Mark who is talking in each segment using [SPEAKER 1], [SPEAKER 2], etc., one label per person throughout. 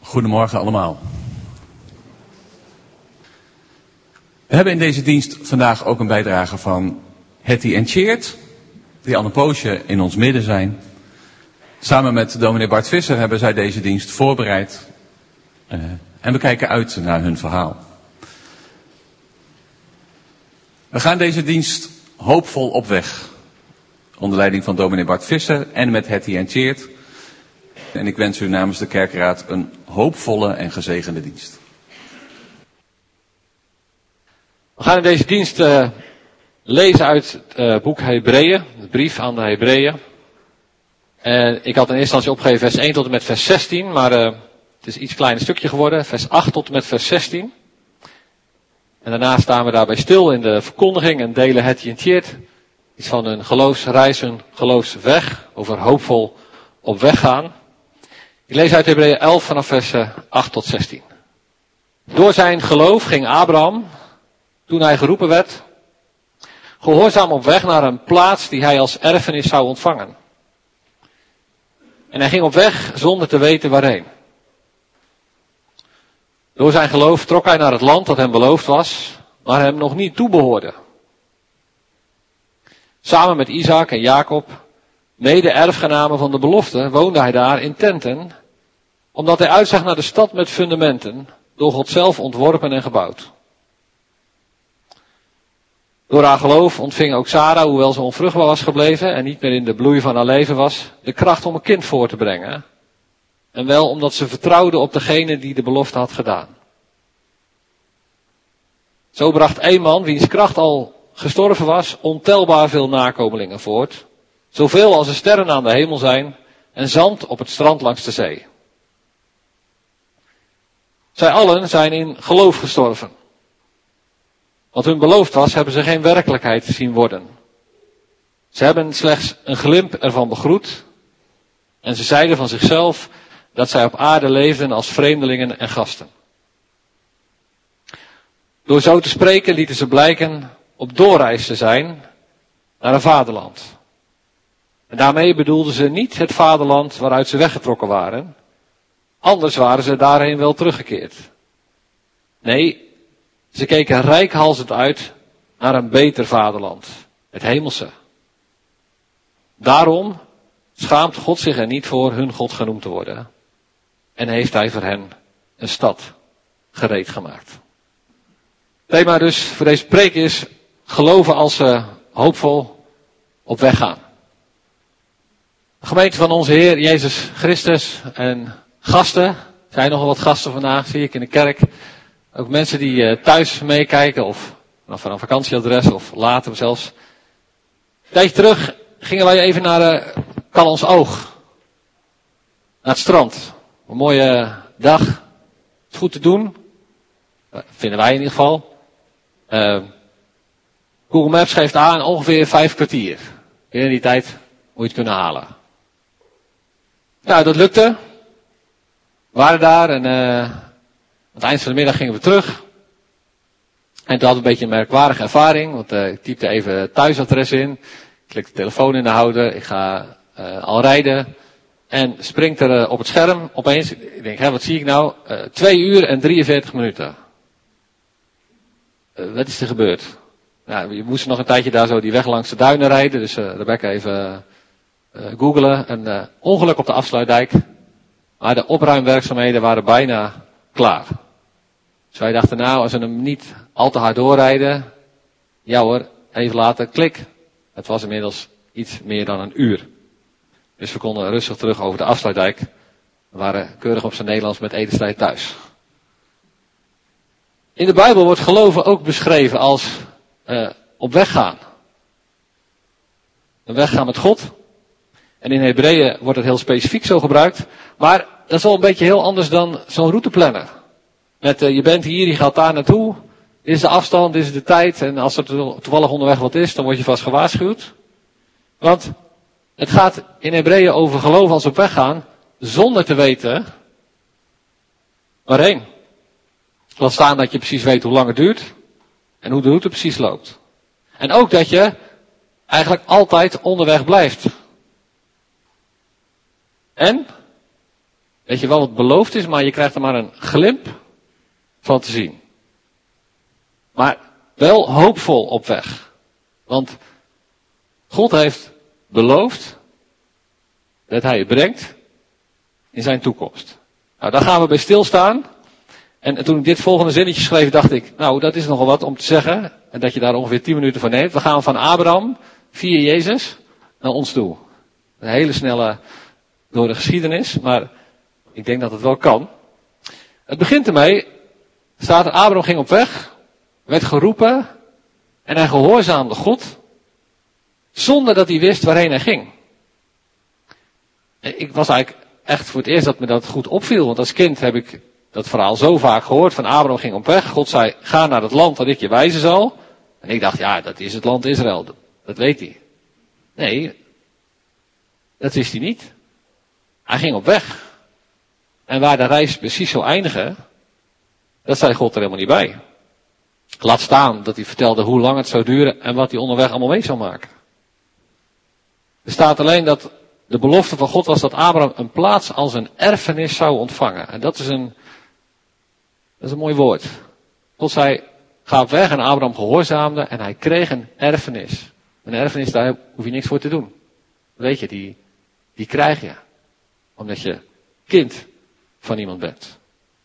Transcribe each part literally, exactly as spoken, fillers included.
[SPEAKER 1] Goedemorgen allemaal. We hebben in deze dienst vandaag ook een bijdrage van Hetty en Tjeerd, die al een poosje in ons midden zijn. Samen met dominee Bart Visser hebben zij deze dienst voorbereid. Uh, en we kijken uit naar hun verhaal. We gaan deze dienst hoopvol op weg. Onder leiding van dominee Bart Visser en met Hetty en Tjeerd. En ik wens u namens de kerkraad een hoopvolle en gezegende dienst.
[SPEAKER 2] We gaan in deze dienst uh, lezen uit het uh, boek Hebreeën, de brief aan de Hebreeën. En ik had in eerste instantie opgegeven vers één tot en met vers zestien, maar uh, het is een iets kleiner stukje geworden, vers acht tot en met vers zestien. En daarna staan we daarbij stil in de verkondiging en delen Hetty en Tjeerd iets van hun geloofsreis, hun geloofsweg, over hoopvol op weg gaan. Ik lees uit Hebreeën elf vanaf vers acht tot zestien. Door zijn geloof ging Abraham, toen hij geroepen werd, gehoorzaam op weg naar een plaats die hij als erfenis zou ontvangen. En hij ging op weg zonder te weten waarheen. Door zijn geloof trok hij naar het land dat hem beloofd was, maar hem nog niet toebehoorde. Samen met Isaac en Jacob, mede-erfgenamen van de belofte, woonde hij daar in tenten, omdat hij uitzag naar de stad met fundamenten, door God zelf ontworpen en gebouwd. Door haar geloof ontving ook Sarah, hoewel ze onvruchtbaar was gebleven en niet meer in de bloei van haar leven was, de kracht om een kind voor te brengen. En wel omdat ze vertrouwde op degene die de belofte had gedaan. Zo bracht één man, wiens kracht al gestorven was, ontelbaar veel nakomelingen voort, zoveel als de sterren aan de hemel zijn en zand op het strand langs de zee. Zij allen zijn in geloof gestorven. Wat hun beloofd was, hebben ze geen werkelijkheid zien worden. Ze hebben slechts een glimp ervan begroet en ze zeiden van zichzelf dat zij op aarde leefden als vreemdelingen en gasten. Door zo te spreken lieten ze blijken op doorreis te zijn naar een vaderland. En daarmee bedoelden ze niet het vaderland waaruit ze weggetrokken waren. Anders waren ze daarheen wel teruggekeerd. Nee, ze keken reikhalzend uit naar een beter vaderland, het hemelse. Daarom schaamt God zich er niet voor hun God genoemd te worden. En heeft hij voor hen een stad gereed gemaakt. Thema dus voor deze preek is geloven als ze hoopvol op weg gaan. De gemeente van onze Heer Jezus Christus en gasten. Er zijn nogal wat gasten vandaag, zie ik in de kerk. Ook mensen die uh, thuis meekijken of nou, van een vakantieadres of later zelfs. Een tijdje terug gingen wij even naar uh, Callantsoog. Naar het strand. Een mooie uh, dag. Het goed te doen. Uh, vinden wij in ieder geval. Uh, Google Maps geeft aan ongeveer vijf kwartier. In die tijd moet je het kunnen halen. Nou, dat lukte. We waren daar en uh, aan het eind van de middag gingen we terug. En toen hadden we een beetje een merkwaardige ervaring. Want uh, ik typte even het thuisadres in. Ik klik de telefoon in de houder. Ik ga uh, al rijden. En springt er uh, op het scherm opeens. Ik denk, hé, wat zie ik nou? Uh, twee uur en drieënveertig minuten. Uh, wat is er gebeurd? Nou, we moesten nog een tijdje daar zo die weg langs de duinen rijden. Dus uh, Rebecca even uh, googelen. Een uh, ongeluk op de afsluitdijk. Maar de opruimwerkzaamheden waren bijna klaar. Dus wij dachten, nou, als we hem niet al te hard doorrijden. Ja hoor, even later, klik. Het was inmiddels iets meer dan een uur. Dus we konden rustig terug over de afsluitdijk. We waren keurig op zijn Nederlands met etenstijd thuis. In de Bijbel wordt geloven ook beschreven als uh, op weg gaan. Een weg gaan met God. En in Hebreeën wordt het heel specifiek zo gebruikt. Maar dat is wel een beetje heel anders dan zo'n routeplanner. Met uh, je bent hier, je gaat daar naartoe. Dit is de afstand, dit is de tijd. En als er toevallig onderweg wat is, dan word je vast gewaarschuwd. Want het gaat in Hebreeën over geloven als op weg gaan. Zonder te weten waarheen. Laat staan dat je precies weet hoe lang het duurt. En hoe de route precies loopt. En ook dat je eigenlijk altijd onderweg blijft. En weet je wel wat beloofd is, maar je krijgt er maar een glimp van te zien. Maar wel hoopvol op weg. Want God heeft beloofd dat hij je brengt in zijn toekomst. Nou, daar gaan we bij stilstaan. En toen ik dit volgende zinnetje schreef, dacht ik, nou, dat is nogal wat om te zeggen. En dat je daar ongeveer tien minuten voor neemt. We gaan van Abraham, via Jezus, naar ons toe. Een hele snelle door de geschiedenis, maar ik denk dat het wel kan. Het begint ermee, staat er, Abraham ging op weg, werd geroepen en hij gehoorzaamde God, zonder dat hij wist waarheen hij ging. Ik was eigenlijk echt voor het eerst dat me dat goed opviel, want als kind heb ik dat verhaal zo vaak gehoord, van Abraham ging op weg, God zei, ga naar het land dat ik je wijzen zal. En ik dacht, ja, dat is het land Israël, dat, dat weet hij. Nee, dat wist hij niet. Hij ging op weg. En waar de reis precies zou eindigen, dat zei God er helemaal niet bij. Laat staan dat hij vertelde hoe lang het zou duren en wat hij onderweg allemaal mee zou maken. Er staat alleen dat de belofte van God was dat Abraham een plaats als een erfenis zou ontvangen. En dat is een, dat is een mooi woord. God zei, ga op weg en Abraham gehoorzaamde en hij kreeg een erfenis. Een erfenis, daar hoef je niks voor te doen. Weet je, die, die krijg je. Omdat je kind van iemand bent.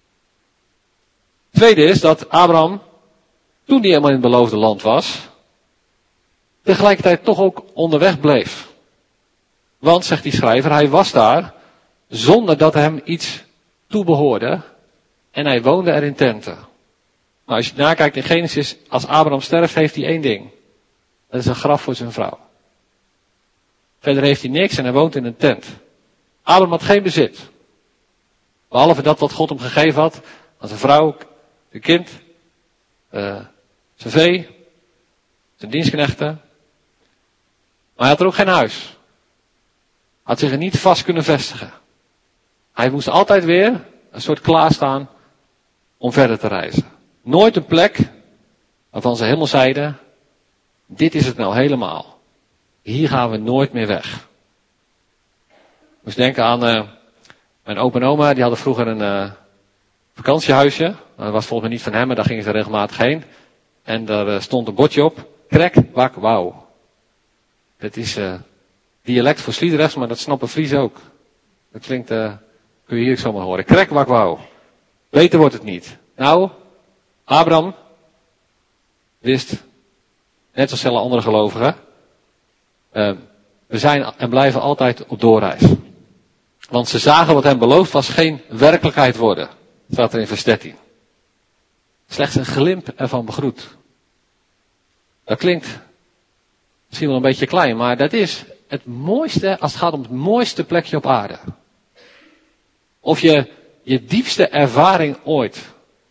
[SPEAKER 2] Tweede is dat Abraham, toen hij helemaal in het beloofde land was, tegelijkertijd toch ook onderweg bleef. Want, zegt die schrijver, hij was daar zonder dat hem iets toebehoorde en hij woonde er in tenten. Nou, als je nakijkt in Genesis, als Abraham sterft, heeft hij één ding. Dat is een graf voor zijn vrouw. Verder heeft hij niks en hij woont in een tent. Abraham had geen bezit. Behalve dat wat God hem gegeven had, aan zijn vrouw, zijn kind, uh, zijn vee, zijn dienstknechten. Maar hij had er ook geen huis. Had zich er niet vast kunnen vestigen. Hij moest altijd weer een soort klaarstaan om verder te reizen. Nooit een plek waarvan ze helemaal zeiden, dit is het nou helemaal. Hier gaan we nooit meer weg. Ik moest denken aan uh, mijn opa en oma, die hadden vroeger een uh, vakantiehuisje. Dat was volgens mij niet van hem, maar daar gingen ze regelmatig heen. En daar uh, stond een bordje op, krek, wak, wauw. Dat is uh, dialect voor Sliedrechts, maar dat snappen Fries ook. Dat klinkt, uh, kun je hier zomaar horen. Krek, wak, wauw. Beter wordt het niet. Nou, Abraham wist, net als alle andere gelovigen, uh, we zijn en blijven altijd op doorreis. Want ze zagen wat hem beloofd was geen werkelijkheid worden. Staat er in vers dertien. Slechts een glimp ervan begroet. Dat klinkt misschien wel een beetje klein, maar dat is het mooiste als het gaat om het mooiste plekje op aarde. Of je, je diepste ervaring ooit.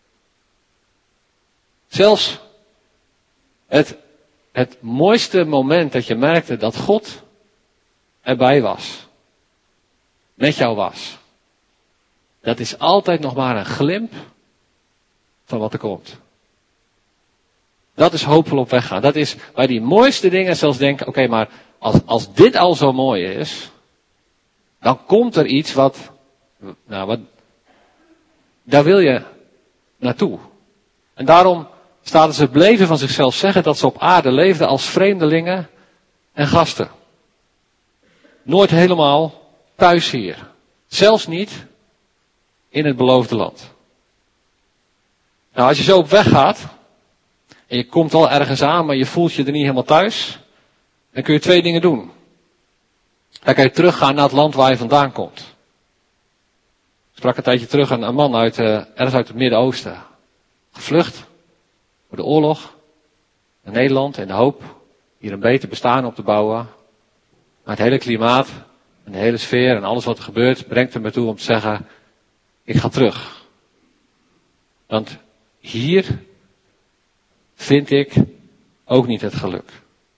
[SPEAKER 2] Zelfs het, het mooiste moment dat je merkte dat God erbij was. Met jou was. Dat is altijd nog maar een glimp van wat er komt. Dat is hoopvol op weg gaan. Dat is bij die mooiste dingen zelfs denken, oké, okay, maar als, als dit al zo mooi is, dan komt er iets wat, nou wat, daar wil je naartoe. En daarom staat er, ze bleven van zichzelf zeggen dat ze op aarde leefden als vreemdelingen en gasten. Nooit helemaal thuis hier. Zelfs niet in het beloofde land. Nou, als je zo op weg gaat, en je komt al ergens aan, maar je voelt je er niet helemaal thuis, dan kun je twee dingen doen. Dan kan je teruggaan naar het land waar je vandaan komt. Ik sprak een tijdje terug een, een man uit, uh, ergens uit het Midden-Oosten. Gevlucht voor de oorlog naar Nederland in de hoop hier een beter bestaan op te bouwen. Maar het hele klimaat en de hele sfeer en alles wat er gebeurt brengt hem ertoe om te zeggen, ik ga terug. Want hier vind ik ook niet het geluk.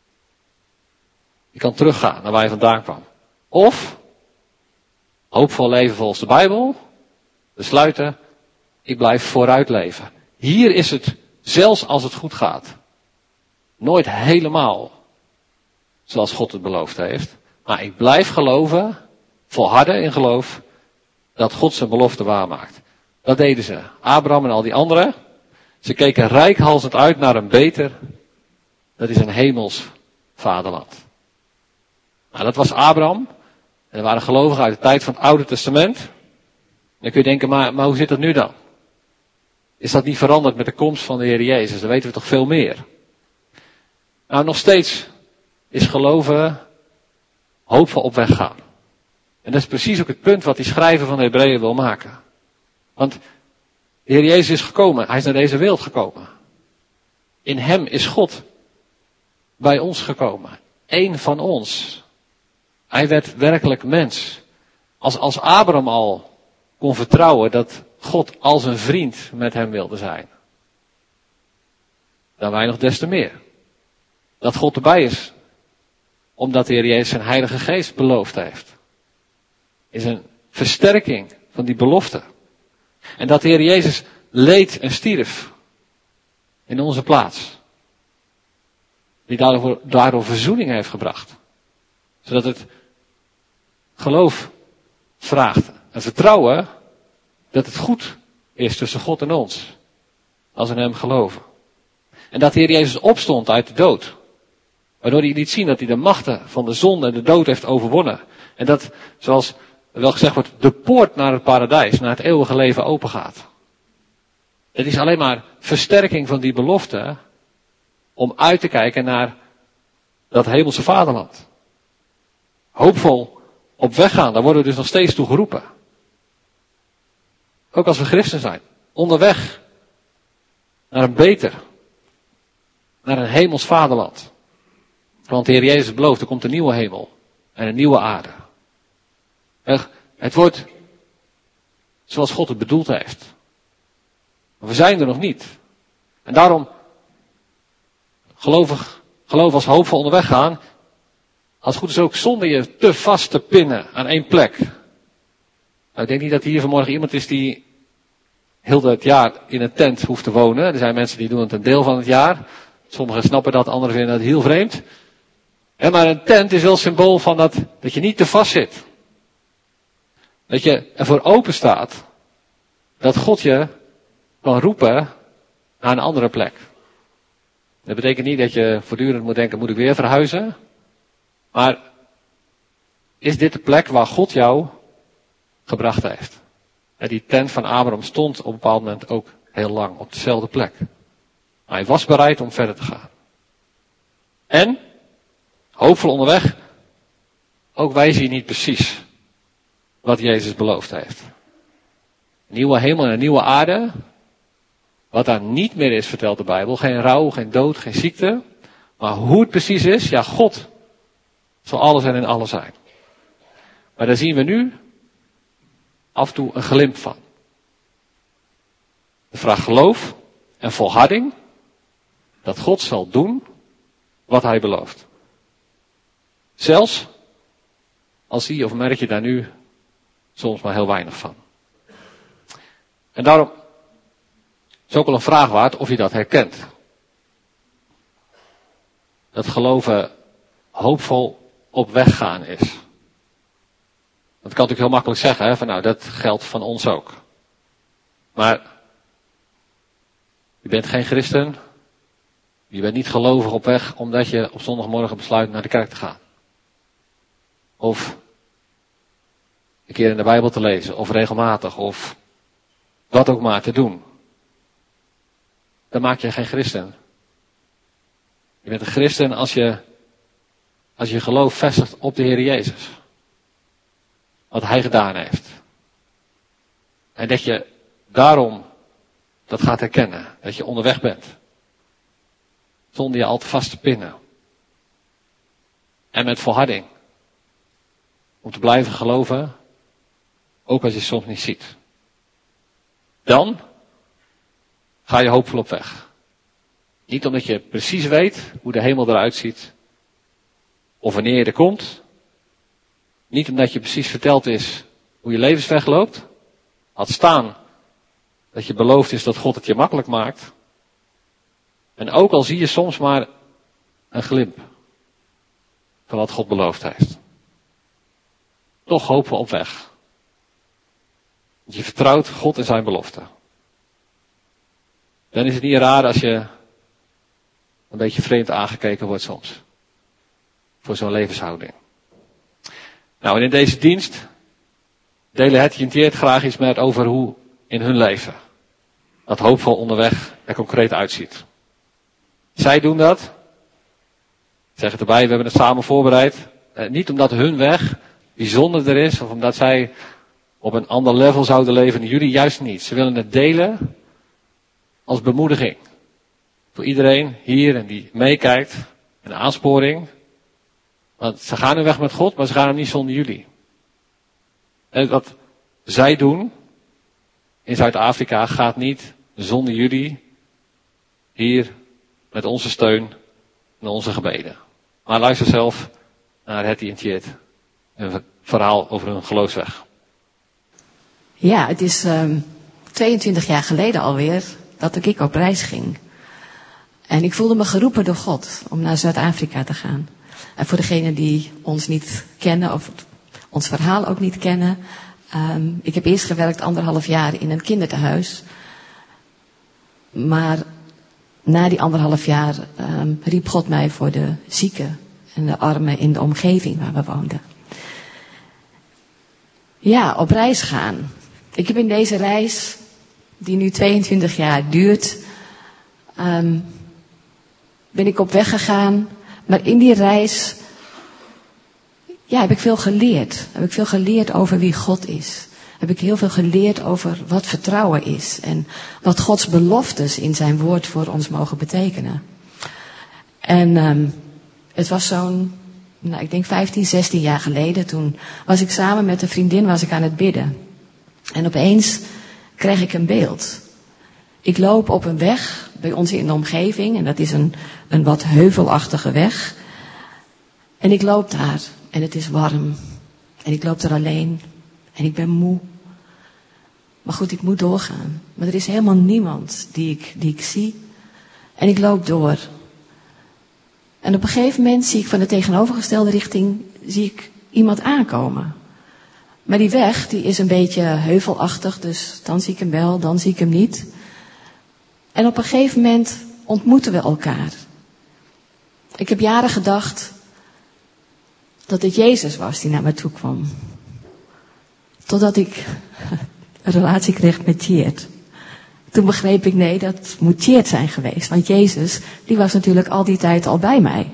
[SPEAKER 2] Je kan teruggaan naar waar je vandaan kwam. Of, hoopvol leven volgens de Bijbel, besluiten, ik blijf vooruit leven. Hier is het, zelfs als het goed gaat, nooit helemaal zoals God het beloofd heeft. Maar ik blijf geloven, volharden in geloof, dat God zijn belofte waarmaakt. Dat deden ze. Abraham en al die anderen. Ze keken reikhalzend uit naar een beter. Dat is een hemels vaderland. Nou, dat was Abraham. En er waren gelovigen uit de tijd van het Oude Testament. Dan kun je denken, maar, maar hoe zit dat nu dan? Is dat niet veranderd met de komst van de Heer Jezus? Dan weten we toch veel meer. Nou, nog steeds is geloven hoopvol op weg gaan. En dat is precies ook het punt wat die schrijver van de Hebreeën wil maken. Want de Heer Jezus is gekomen. Hij is naar deze wereld gekomen. In hem is God bij ons gekomen. Eén van ons. Hij werd werkelijk mens. Als, als Abraham al kon vertrouwen dat God als een vriend met hem wilde zijn. Dan wij nog des te meer. Dat God erbij is. Omdat de Heer Jezus zijn Heilige Geest beloofd heeft. Is een versterking van die belofte. En dat de Heer Jezus leed en stierf. In onze plaats. Die daardoor, daardoor verzoening heeft gebracht. Zodat het geloof vraagt. En vertrouwen dat het goed is tussen God en ons. Als we in hem geloven. En dat de Heer Jezus opstond uit de dood. Waardoor hij liet zien dat hij de machten van de zonde en de dood heeft overwonnen. En dat, zoals wel gezegd wordt, de poort naar het paradijs, naar het eeuwige leven open gaat. Het is alleen maar versterking van die belofte om uit te kijken naar dat hemelse vaderland. Hoopvol op weg gaan, daar worden we dus nog steeds toe geroepen. Ook als we christen zijn. Onderweg naar een beter, naar een hemels vaderland. Want de Heer Jezus belooft, er komt een nieuwe hemel en een nieuwe aarde. Het wordt zoals God het bedoeld heeft. Maar we zijn er nog niet. En daarom gelovig, geloof als hoopvol onderweg gaan. Als het goed is ook zonder je te vast te pinnen aan één plek. Nou, ik denk niet dat hier vanmorgen iemand is die heel het jaar in een tent hoeft te wonen. Er zijn mensen die doen het een deel van het jaar. Sommigen snappen dat, anderen vinden dat heel vreemd. En maar een tent is wel symbool van dat, dat je niet te vast zit. Dat je ervoor open staat. Dat God je kan roepen naar een andere plek. Dat betekent niet dat je voortdurend moet denken, moet ik weer verhuizen? Maar is dit de plek waar God jou gebracht heeft? En die tent van Abraham stond op een bepaald moment ook heel lang op dezelfde plek. Maar hij was bereid om verder te gaan. En, hoopvol onderweg, ook wij zien niet precies wat Jezus beloofd heeft. Een nieuwe hemel en een nieuwe aarde. Wat daar niet meer is, vertelt de Bijbel. Geen rouw, geen dood, geen ziekte. Maar hoe het precies is, ja, God zal alles en in alles zijn. Maar daar zien we nu af en toe een glimp van. De vraag geloof en volharding dat God zal doen wat hij belooft. Zelfs al zie je of merk je daar nu soms maar heel weinig van. En daarom is ook wel een vraag waard of je dat herkent. Dat geloven hoopvol op weg gaan is. Dat kan natuurlijk heel makkelijk zeggen, hè, van nou, dat geldt van ons ook. Maar je bent geen christen. Je bent niet gelovig op weg omdat je op zondagmorgen besluit naar de kerk te gaan. Of een keer in de Bijbel te lezen, of regelmatig, of wat ook maar te doen. Dan maak je geen christen. Je bent een christen als je, als je geloof vestigt op de Heer Jezus. Wat hij gedaan heeft. En dat je daarom dat gaat herkennen. Dat je onderweg bent. Zonder je al te vast te pinnen. En met volharding. Om te blijven geloven. Ook als je het soms niet ziet. Dan ga je hoopvol op weg. Niet omdat je precies weet hoe de hemel eruit ziet. Of wanneer je er komt. Niet omdat je precies verteld is hoe je levensweg loopt. Had staan dat je beloofd is dat God het je makkelijk maakt. En ook al zie je soms maar een glimp van wat God beloofd heeft. Toch hopen we op weg. Je vertrouwt God en zijn belofte. Dan is het niet raar als je een beetje vreemd aangekeken wordt soms. Voor zo'n levenshouding. Nou, en in deze dienst delen Hetty en Tjeerd graag iets met over hoe in hun leven dat hoopvol onderweg er concreet uitziet. Zij doen dat. Ik zeg het erbij, we hebben het samen voorbereid. Eh, niet omdat hun weg bijzonderder is, of omdat zij op een ander level zouden leven dan jullie, juist niet. Ze willen het delen als bemoediging. Voor iedereen hier en die meekijkt. Een aansporing. Want ze gaan hun weg met God, maar ze gaan hem niet zonder jullie. En wat zij doen in Zuid-Afrika gaat niet zonder jullie hier met onze steun en onze gebeden. Maar luister zelf naar Hetty en Tjeerd. Een verhaal over hun geloofsweg.
[SPEAKER 3] Ja, het is um, tweeëntwintig jaar geleden alweer dat ik op reis ging. En ik voelde me geroepen door God om naar Zuid-Afrika te gaan. En voor degenen die ons niet kennen of ons verhaal ook niet kennen. Um, ik heb eerst gewerkt anderhalf jaar in een kindertehuis. Maar na die anderhalf jaar um, riep God mij voor de zieken en de armen in de omgeving waar we woonden. Ja, op reis gaan. Ik heb in deze reis, die nu tweeëntwintig jaar duurt, um, ben ik op weg gegaan. Maar in die reis, ja, heb ik veel geleerd. Heb ik veel geleerd over wie God is. Heb ik heel veel geleerd over wat vertrouwen is. En wat Gods beloftes in zijn woord voor ons mogen betekenen. En um, het was zo'n, nou, ik denk vijftien, zestien jaar geleden. Toen was ik samen met een vriendin was ik aan het bidden. En opeens kreeg ik een beeld. Ik loop op een weg bij ons in de omgeving. En dat is een, een wat heuvelachtige weg. En ik loop daar. En het is warm. En ik loop er alleen. En ik ben moe. Maar goed, ik moet doorgaan. Maar er is helemaal niemand die ik, die ik zie. En ik loop door. En op een gegeven moment zie ik van de tegenovergestelde richting zie ik iemand aankomen. Maar die weg, die is een beetje heuvelachtig. Dus dan zie ik hem wel, dan zie ik hem niet. En op een gegeven moment ontmoeten we elkaar. Ik heb jaren gedacht dat het Jezus was die naar me toe kwam. Totdat ik een relatie kreeg met Tjeerd. Toen begreep ik, nee, dat moet Tjeerd zijn geweest. Want Jezus, die was natuurlijk al die tijd al bij mij.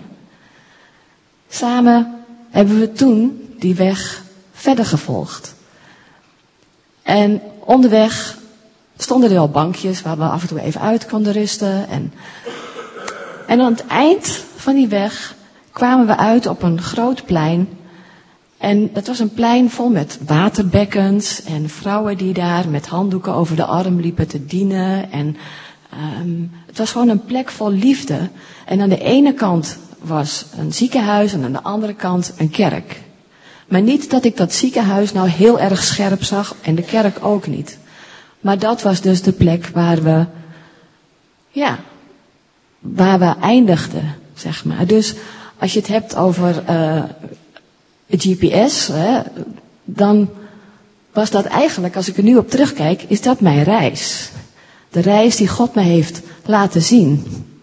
[SPEAKER 3] Samen hebben we toen die weg verder gevolgd. En onderweg stonden er wel bankjes waar we af en toe even uit konden rusten. En, en aan het eind van die weg kwamen we uit op een groot plein. En dat was een plein vol met waterbekkens en vrouwen die daar met handdoeken over de arm liepen te dienen. En um, het was gewoon een plek vol liefde. En aan de ene kant was een ziekenhuis en aan de andere kant een kerk. Maar niet dat ik dat ziekenhuis nou heel erg scherp zag en de kerk ook niet. Maar dat was dus de plek waar we, ja, waar we eindigden, zeg maar. Dus als je het hebt over uh, G P S, hè, dan was dat eigenlijk, als ik er nu op terugkijk, is dat mijn reis. De reis die God me heeft laten zien.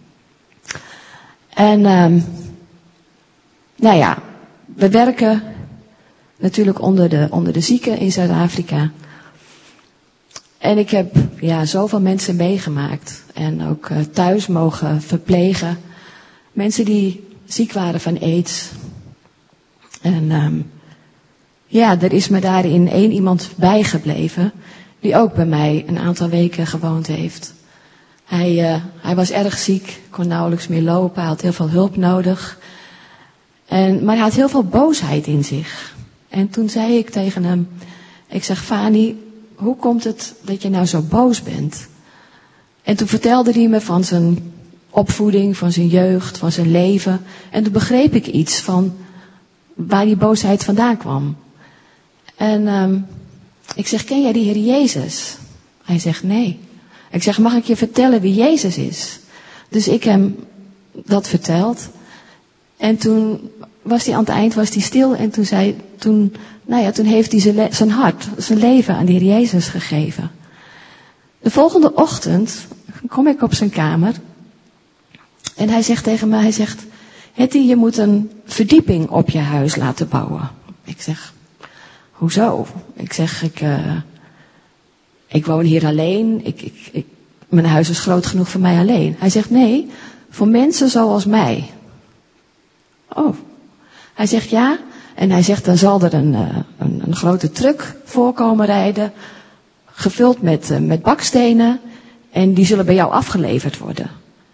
[SPEAKER 3] En, um, nou ja, we werken natuurlijk onder de, onder de zieken in Zuid-Afrika. En ik heb ja, zoveel mensen meegemaakt. En ook uh, thuis mogen verplegen. Mensen die ziek waren van AIDS. En um, ja, er is me daarin één iemand bijgebleven. Die ook bij mij een aantal weken gewoond heeft. Hij, uh, hij was erg ziek. Kon nauwelijks meer lopen. Hij had heel veel hulp nodig. En, maar hij had heel veel boosheid in zich. En toen zei ik tegen hem. Ik zeg, Fani, hoe komt het dat je nou zo boos bent? En toen vertelde hij me van zijn opvoeding, van zijn jeugd, van zijn leven. En toen begreep ik iets van waar die boosheid vandaan kwam. En um, ik zeg, ken jij die Heer Jezus? Hij zegt, nee. Ik zeg, mag ik je vertellen wie Jezus is? Dus ik hem dat verteld. En toen was hij aan het eind was hij stil en toen, zei, toen, nou ja, toen heeft hij zijn, le- zijn hart, zijn leven aan de Heer Jezus gegeven. De volgende ochtend kom ik op zijn kamer en hij zegt tegen mij, hij zegt, Hetty, je moet een verdieping op je huis laten bouwen. Ik zeg, hoezo? Ik zeg, ik, uh, ik woon hier alleen, ik, ik, ik, mijn huis is groot genoeg voor mij alleen. Hij zegt, nee, voor mensen zoals mij. Oh. Hij zegt ja. En hij zegt, dan zal er een, uh, een, een grote truck voorkomen rijden. Gevuld met, uh, met bakstenen. En die zullen bij jou afgeleverd worden.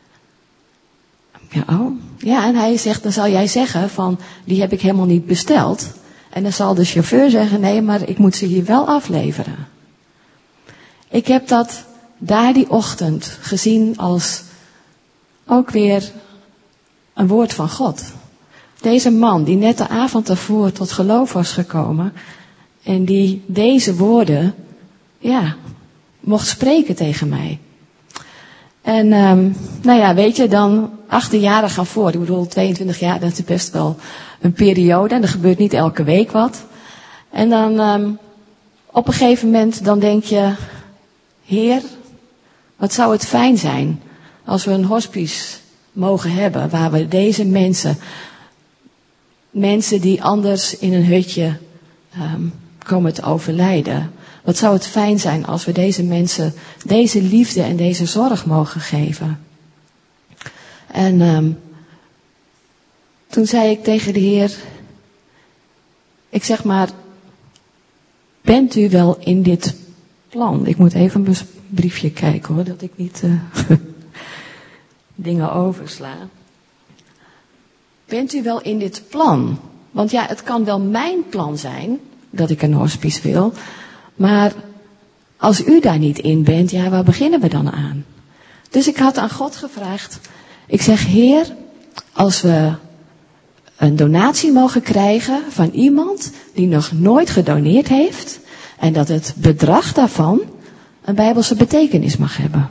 [SPEAKER 3] Ja, oh. Ja, en hij zegt, dan zal jij zeggen van, die heb ik helemaal niet besteld. En dan zal de chauffeur zeggen, nee, maar ik moet ze hier wel afleveren. Ik heb dat daar die ochtend gezien als ook weer een woord van God. Deze man die net de avond ervoor tot geloof was gekomen en die deze woorden, ja, mocht spreken tegen mij. En um, nou ja, weet je, dan achttien jaren gaan voort. Ik bedoel, tweeëntwintig jaar, dat is best wel een periode en er gebeurt niet elke week wat. En dan um, op een gegeven moment dan denk je, Heer, wat zou het fijn zijn als we een hospice mogen hebben waar we deze mensen, mensen die anders in een hutje um, komen te overlijden. Wat zou het fijn zijn als we deze mensen deze liefde en deze zorg mogen geven. En um, toen zei ik tegen de Heer, ik zeg maar, bent u wel in dit plan? Ik moet even mijn briefje kijken hoor, dat ik niet uh, dingen oversla. Bent u wel in dit plan? Want ja, het kan wel mijn plan zijn dat ik een hospice wil. Maar als u daar niet in bent, ja, waar beginnen we dan aan? Dus ik had aan God gevraagd. Ik zeg, Heer, als we een donatie mogen krijgen van iemand die nog nooit gedoneerd heeft. En dat het bedrag daarvan een bijbelse betekenis mag hebben.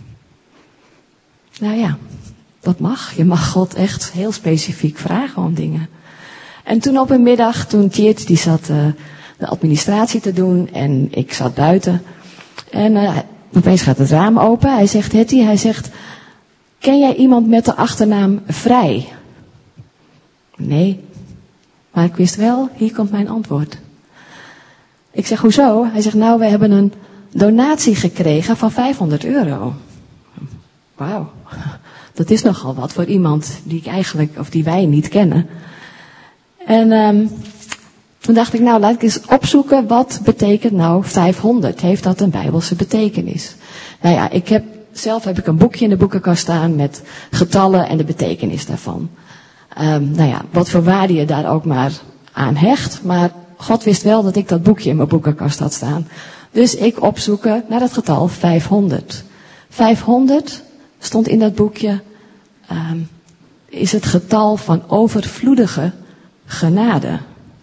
[SPEAKER 3] Nou ja, dat mag. Je mag God echt heel specifiek vragen om dingen. En toen op een middag, toen Tjeerd, die zat uh, de administratie te doen en ik zat buiten. En uh, opeens gaat het raam open. Hij zegt, Hetty, hij zegt, ken jij iemand met de achternaam Vrij? Nee, maar ik wist wel, hier komt mijn antwoord. Ik zeg, hoezo? Hij zegt, nou, we hebben een donatie gekregen van vijfhonderd euro. Wauw, dat is nogal wat voor iemand die ik eigenlijk, of die wij niet kennen. En um, toen dacht ik, nou, laat ik eens opzoeken, wat betekent nou vijfhonderd? Heeft dat een bijbelse betekenis? Nou ja, ik heb, zelf heb ik een boekje in de boekenkast staan met getallen en de betekenis daarvan. Um, nou ja, wat voor waarde je daar ook maar aan hecht, maar God wist wel dat ik dat boekje in mijn boekenkast had staan. Dus ik opzoeken naar het getal vijfhonderd. vijfhonderd stond in dat boekje, um, is het getal van overvloedige genade.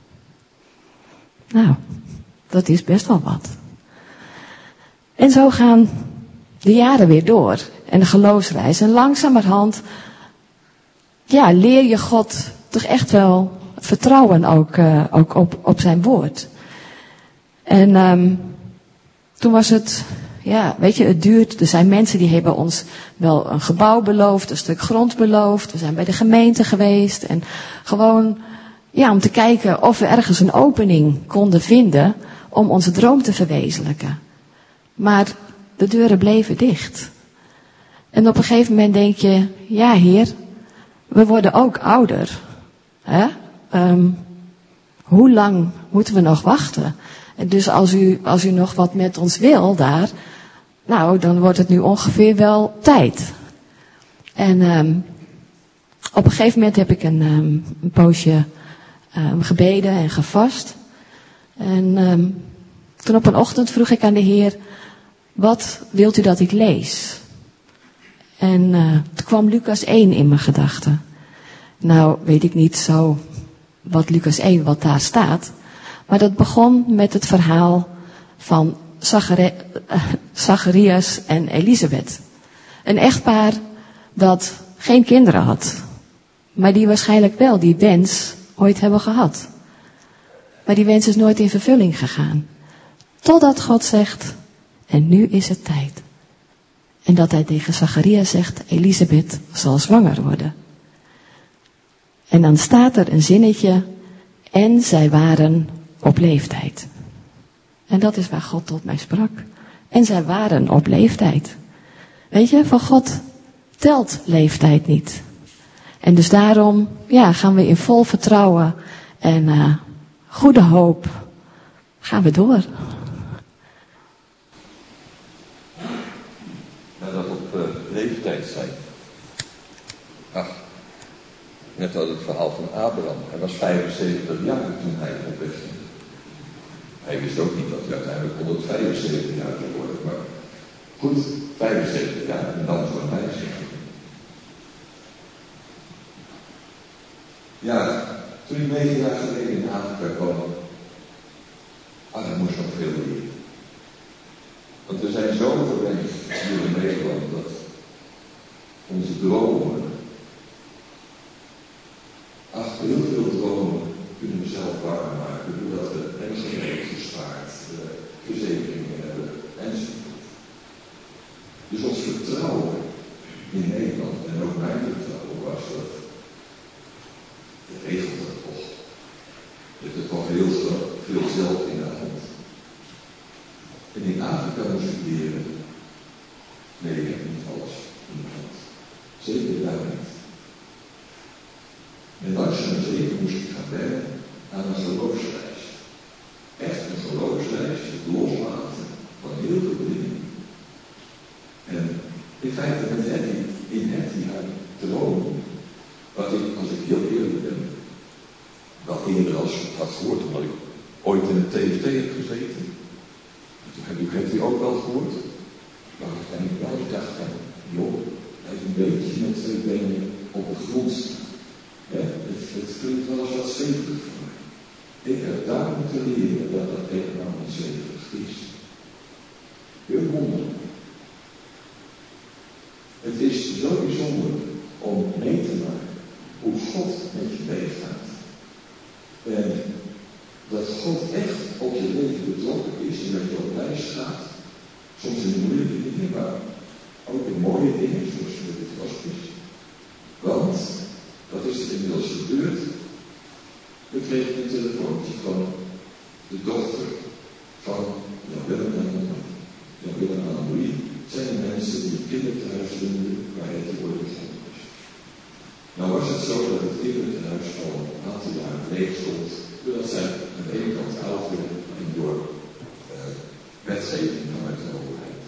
[SPEAKER 3] Nou, dat is best wel wat. En zo gaan de jaren weer door. En de geloofsreis. En langzamerhand, ja, leer je God toch echt wel vertrouwen ook, uh, ook op, op zijn woord. En um, toen was het, ja, weet je, het duurt. Er zijn mensen die hebben ons wel een gebouw beloofd, een stuk grond beloofd. We zijn bij de gemeente geweest. En gewoon, ja, om te kijken of we ergens een opening konden vinden om onze droom te verwezenlijken. Maar de deuren bleven dicht. En op een gegeven moment denk je, ja, Heer, we worden ook ouder. Hè? Um, hoe lang moeten we nog wachten? En dus als u, als u nog wat met ons wil daar, nou, dan wordt het nu ongeveer wel tijd. En um, op een gegeven moment heb ik een, um, een poosje um, gebeden en gevast. En um, toen op een ochtend vroeg ik aan de Heer, wat wilt u dat ik lees? En uh, toen kwam Lucas één in mijn gedachten. Nou, weet ik niet zo wat Lucas één, wat daar staat. Maar dat begon met het verhaal van Zachari- uh, Zacharias en Elisabeth. Een echtpaar dat geen kinderen had. Maar die waarschijnlijk wel die wens ooit hebben gehad. Maar die wens is nooit in vervulling gegaan. Totdat God zegt, en nu is het tijd. En dat hij tegen Zacharia zegt, Elisabeth zal zwanger worden. En dan staat er een zinnetje, en zij waren op leeftijd. En dat is waar God tot mij sprak. En zij waren op leeftijd. Weet je, van God telt leeftijd niet. En dus daarom, ja, gaan we in vol vertrouwen en uh, goede hoop, gaan we door.
[SPEAKER 4] Nou, dat op uh, leeftijd zijn. Ach, net had het verhaal van Abraham. Hij was vijfenzeventig jaar toen hij op weg ging. Hij wist ook niet dat hij uiteindelijk honderdvijfenzeventig jaar zou worden. Maar goed, vijfenzeventig jaar en dan voor mij zeggen. Ja, toen ik negen jaar geleden in Afrika kwam, ah, ik moest nog veel leren. Want we zijn zo gewend hier in Nederland dat onze dromen, ach, heel veel dromen kunnen we zelf waarmaken, doordat we pensioen gespaard, verzekeringen hebben enzovoort. Dus ons vertrouwen in Nederland, en ook mijn vertrouwen, was dat je regelt het toch. Je hebt het toch heel veel zelf in de hand. En in Afrika moest ik leren, nee, ik heb niet alles in de hand. Zeker daar niet. En langzaam zeker moest ik gaan werken aan een geloofsreis. Echt een geloofsreis, het loslaten van heel veel dingen. En in feite met Hetty, in Hetty haar droom, wat ik, als ik heel eerlijk ben, wel eerder als ik had gehoord, omdat ik ooit in een T F T heb gezeten. Toen heb ik Hetty ook wel gehoord. Maar ik wel gedacht van, joh, hij is een beetje met twee benen op de grond staan. Ja, het, het klinkt wel eens wat zweverig voor mij. Ik heb daar moeten leren dat dat helemaal niet zweverig is. Heel wonderlijk. Het is zo bijzonder om mee te maken hoe God met je meegaat. En dat God echt op je leven betrokken is en dat je op reis gaat. Soms in moeilijke dingen, maar ook in mooie dingen, zoals met het hospice. Want, wat is er inmiddels gebeurd? We kregen een telefoontje van de dochter van Jan Willem en Jan Willem en Anne-Marie. Zijn er mensen die het kinderthuis vinden waar het te worden begonnen is. Nou was het zo dat het kinderthuis al een aantal jaren leeg stond, doordat zij aan de ene kant oud werden en door uh, wetgeving vanuit de overheid.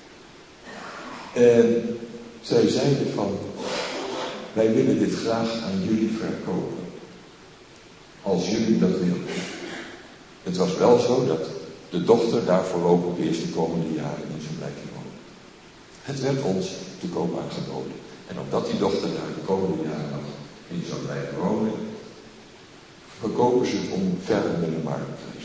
[SPEAKER 4] En zij zeiden van, wij willen dit graag aan jullie verkopen. Als jullie dat willen. Het was wel zo dat de dochter daar voorlopig de eerste komende jaren in zou blijven wonen. Het werd ons te koop aangeboden. En omdat die dochter daar de komende jaren nog in zou blijven wonen, verkopen ze het om verder met een marktprijs.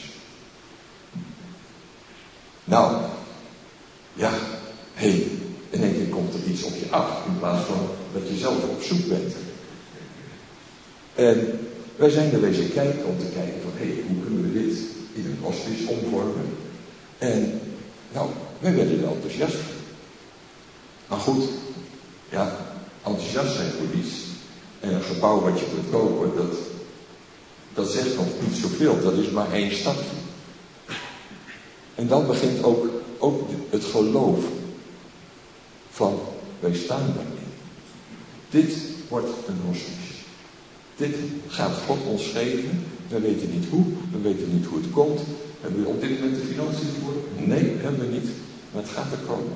[SPEAKER 4] Nou, ja, hé, hey, in één keer komt er iets op je af, in plaats van dat je zelf op zoek bent. En wij zijn er wezen kijken om te kijken van, hé, hey, hoe kunnen we dit in een hospice omvormen? En, nou, wij werden er enthousiast van. Maar goed, ja, enthousiast zijn voor iets en een gebouw wat je kunt kopen, dat, dat zegt nog niet zoveel. Dat is maar één stapje. En dan begint ook, ook het geloof van, wij staan daarin. Dit wordt een hospice. Dit gaat God ons geven. We weten niet hoe, we weten niet hoe het komt. Hebben we op dit moment de financiën voor? Nee, hebben we niet. Maar het gaat er komen.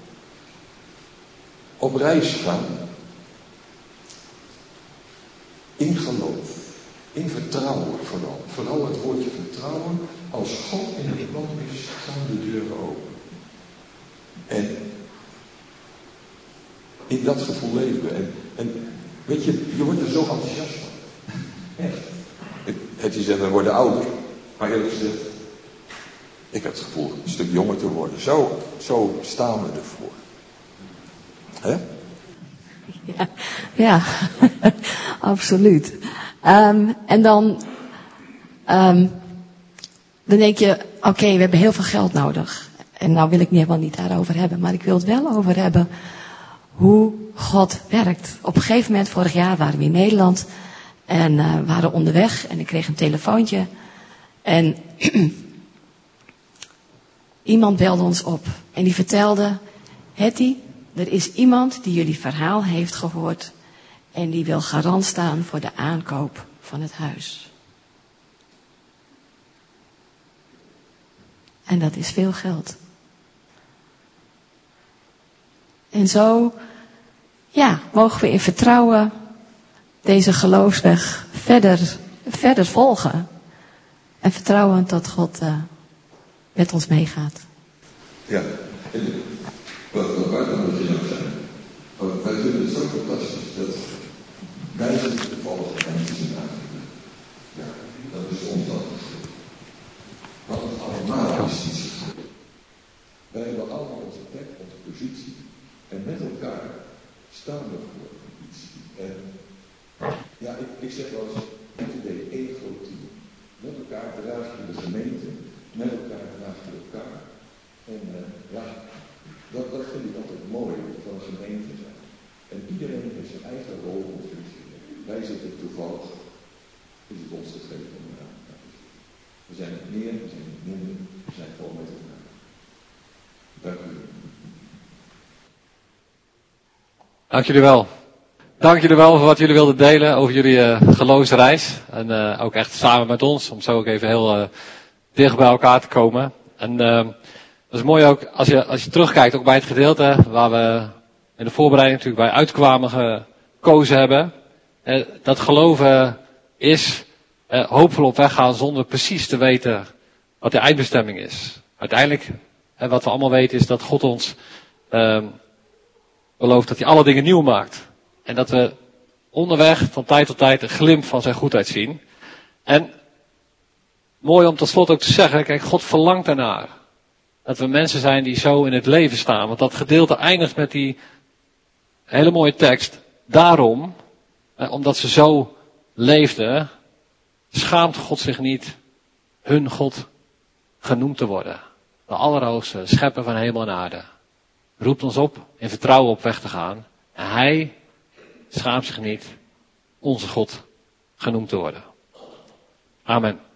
[SPEAKER 4] Op reis gaan. In geloof. In vertrouwen vooral. Vooral het woordje vertrouwen. Als God in het plan is, gaan de deuren open. En in dat gevoel leven we. En, en weet je, je wordt er zo enthousiast van. Echt. Het is en we worden ouder. Maar eerlijk gezegd, ik heb het gevoel een stuk jonger te worden. Zo, zo staan we ervoor. Hè?
[SPEAKER 3] Ja, ja. Absoluut. Um, en dan, um, dan denk je, oké, okay, we hebben heel veel geld nodig. En nou wil ik niet helemaal niet daarover hebben, maar ik wil het wel over hebben hoe God werkt. Op een gegeven moment, vorig jaar waren we in Nederland en uh, waren onderweg en ik kreeg een telefoontje. En iemand belde ons op en die vertelde, Hetty, er is iemand die jullie verhaal heeft gehoord en die wil garant staan voor de aankoop van het huis. En dat is veel geld. En zo, ja, mogen we in vertrouwen deze geloofsweg verder, verder volgen. En vertrouwen dat God uh, met ons meegaat.
[SPEAKER 4] Ja, en wat, wat buiten moet je nog zijn. Want wij vinden het zo fantastisch dat wij zijn toevallig mensen in Afrika. Ja, dat is ons dan geschreven. Wat het allemaal is iets geschreven. Wij hebben allemaal onze plek, onze positie. En met elkaar staan we voor iets. En ja, ik, ik zeg wel eens, met de ego-team. Met elkaar draag je de gemeente, met elkaar draag je elkaar. En uh, ja, dat, dat vind ik altijd mooi van een gemeente zijn. En iedereen heeft zijn eigen rol en functie. Wij zitten toevallig, is het ons gegeven om eraan te gaan. We zijn het meer, we zijn het minder, we zijn gewoon met elkaar. Dank u.
[SPEAKER 2] Dank jullie wel. Dank jullie wel voor wat jullie wilden delen over jullie uh, geloofsreis. En uh, ook echt samen met ons, om zo ook even heel uh, dicht bij elkaar te komen. En uh, dat is mooi ook, als je, als je terugkijkt, ook bij het gedeelte waar we in de voorbereiding natuurlijk bij uitkwamen gekozen hebben. Uh, dat geloven is uh, hoopvol op weg gaan zonder precies te weten wat de eindbestemming is. Uiteindelijk, uh, wat we allemaal weten, is dat God ons uh, belooft dat hij alle dingen nieuw maakt. En dat we onderweg van tijd tot tijd een glimp van zijn goedheid zien. En mooi om tot slot ook te zeggen, kijk, God verlangt ernaar. Dat we mensen zijn die zo in het leven staan. Want dat gedeelte eindigt met die hele mooie tekst. Daarom, eh, omdat ze zo leefden, schaamt God zich niet hun God genoemd te worden. De Allerhoogste, schepper van hemel en aarde. Roept ons op in vertrouwen op weg te gaan. En hij schaamt zich niet onze God genoemd te worden. Amen.